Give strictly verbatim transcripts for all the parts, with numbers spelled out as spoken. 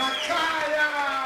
Makaya.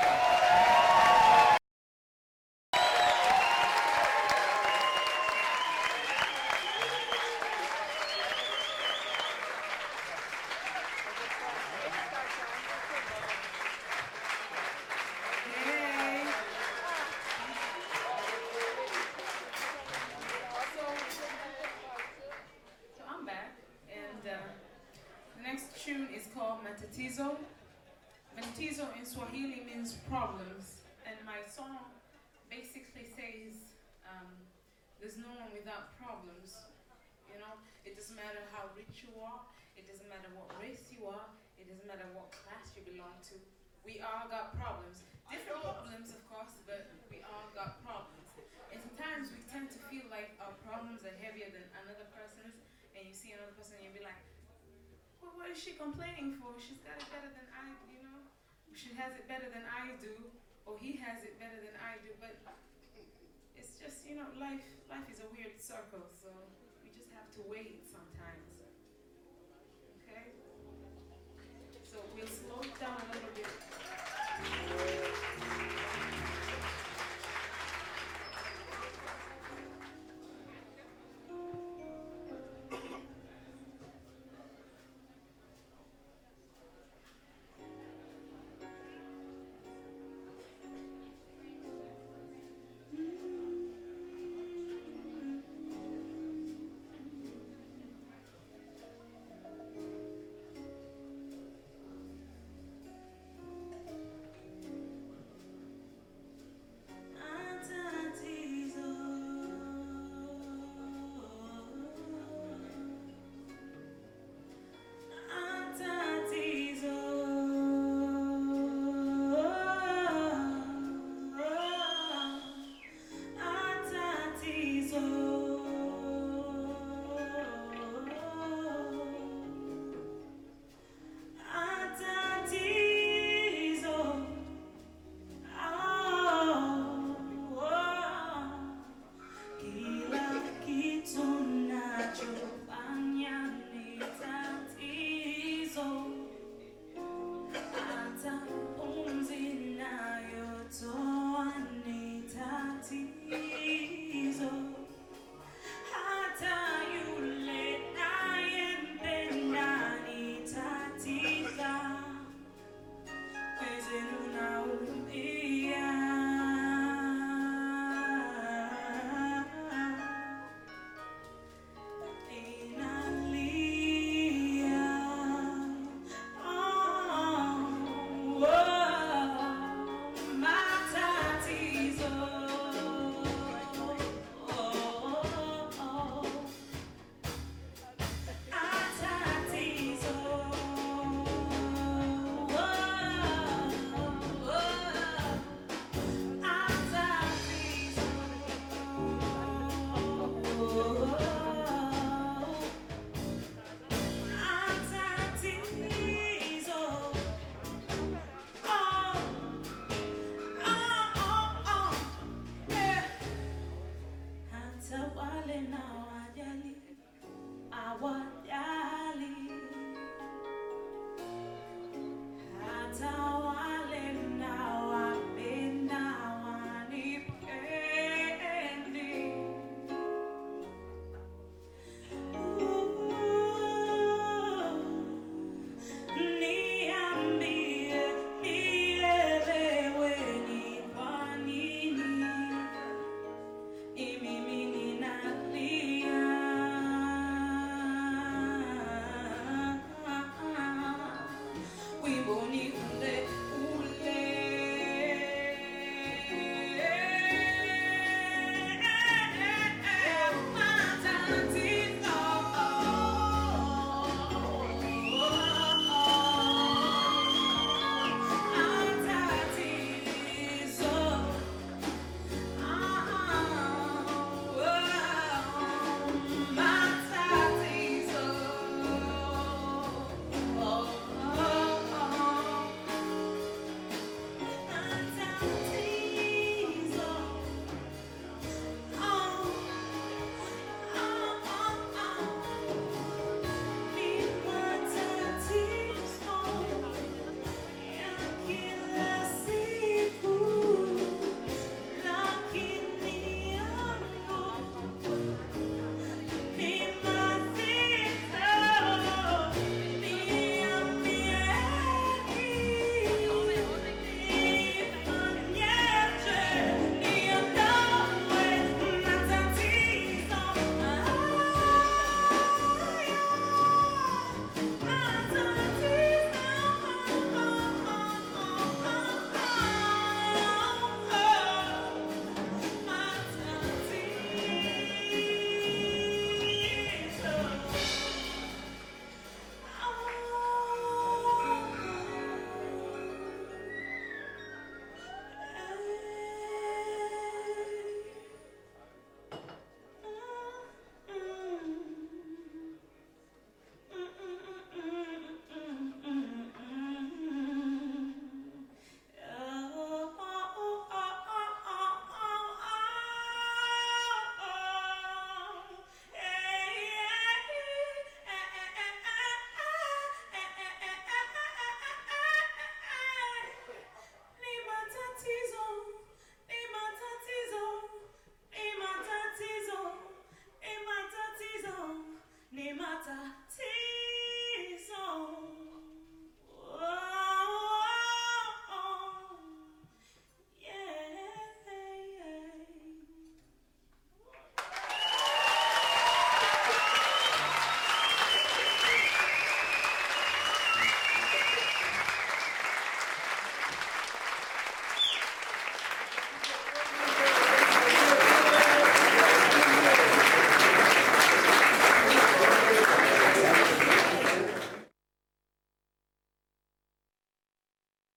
Tune is called Matatizo. Matatizo in Swahili means problems, and my song basically says um, there's no one without problems. You know, it doesn't matter how rich you are, it doesn't matter what race you are, it doesn't matter what class you belong to. We all got problems. Different problems, of course, but we all got problems. And sometimes we tend to feel like our problems are heavier than another person's, and you see another person and you be like, well, what is she complaining for? She's got it better than I, you know? She has it better than I do, or he has it better than I do. But it's just, you know, life life is a weird circle, so we just have to wait sometimes. Okay? So we'll slow it down a little bit.